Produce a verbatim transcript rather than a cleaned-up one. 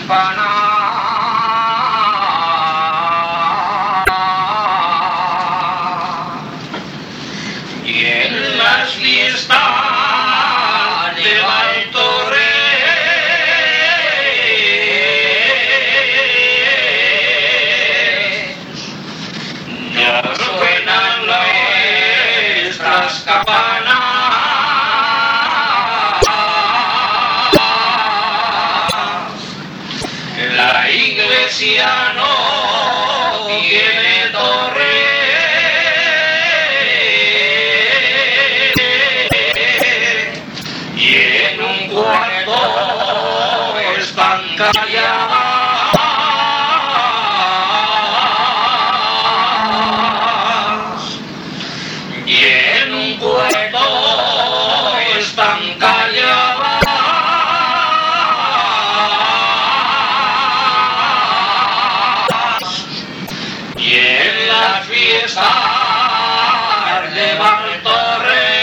campana. Y en las fiestas de Valtorre ya suenan nuestras campanas. La iglesia no tiene torre y en un cuarto están calladas. Y en un cuarto están calladas. Y en las fiestas de Valtorre